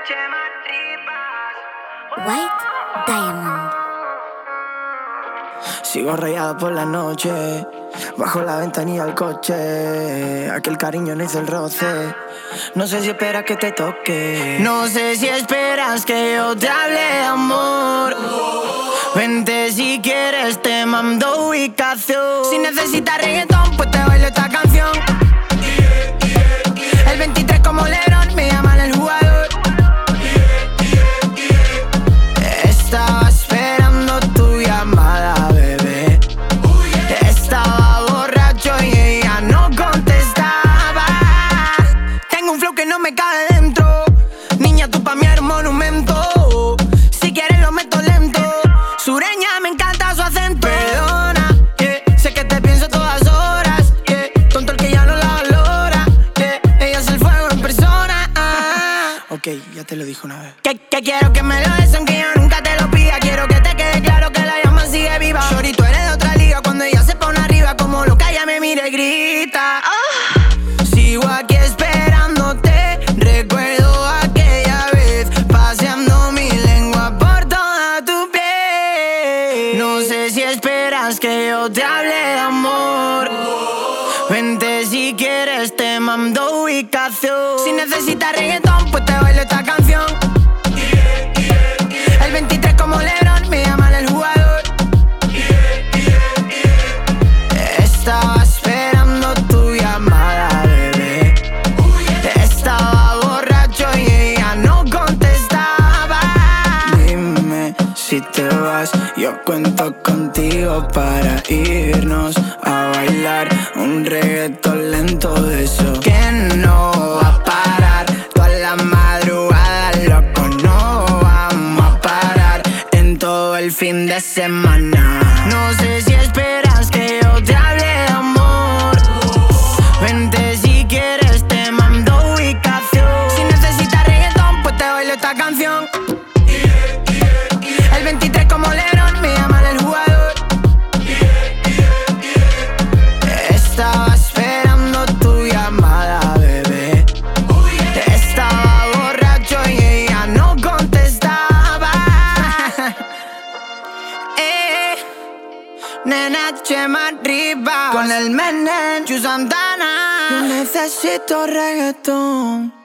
White Diamond. Sigo rayado por la noche, bajo la ventanilla del coche. Aquel cariño no hizo el roce. No sé si esperas que te toque. No sé si esperas que yo te hable de amor. Vente si quieres, te mando ubicación. Si necesitas reggaetón, pues te bailo esta canción. El 23 como LeBron, me llaman el jugador. Estaba esperando tu llamada, bebé. Estaba borracho y ella no contestaba. Tengo un flow que no me cabe dentro. Niña, tú pa' mí eres monumento. Si quieres lo meto lento. Sureña, me encanta su acento. Perdona, sé que te pienso todas horas. Tonto el que ya no la valora. Ella es el fuego en persona. Ok, ya te lo dije una vez. Que quiero que me lo des aunque yo nunca te lo pida. Quiero que te quede claro que la llama sigue viva. Shorty, tú eres de otra liga. Cuando ella se pone arriba, como loca ella me mira y grita. Sigo aquí esperándote. Recuerdo aquella vez paseando mi lengua por toda tu piel. No sé si esperas que yo te hable de amor. Vente si quieres, te mando ubicación. Si necesitas reggaetón, pues te bailo esta canción. El 23 como LeBron, me llaman el jugador. Estaba esperando tu llamada, bebé. Estaba borracho y ella no contestaba. Dime si te vas, yo cuento contigo para irnos a bailar un reggaetón lento de eso que no va a parar. Toda la madrugada, loco, no vamos a parar en todo el fin de semana. No sé si esperas que yo te hable de amor. Vente si quieres, te mando ubicación. Si necesitas reggaetón, pues te bailo esta canción. El 23 como LeBron, me llaman el jugador. Estaba esperando tu llamada, bebé. Estaba borracho y ella no contestaba. Nena, Chema arriba con el Menen, Chu Santana. Yo necesito reggaetón.